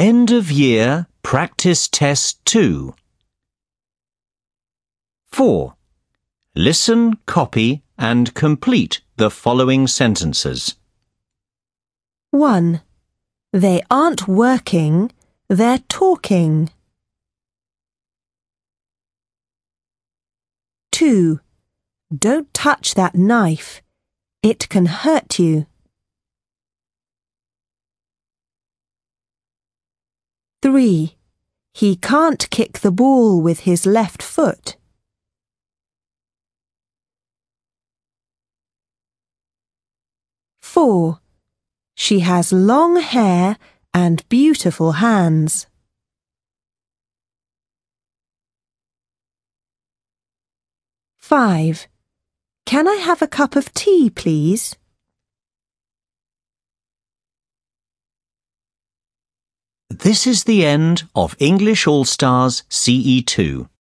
End of year practice test 2. 4. Listen, copy and complete the following sentences. 1. They aren't working, they're talking. 2. Don't touch that knife. It can hurt you. 3. He can't kick the ball with his left foot. 4. She has long hair and beautiful hands. 5. Can I have a cup of tea, please? This is the end of English All-Stars CE2.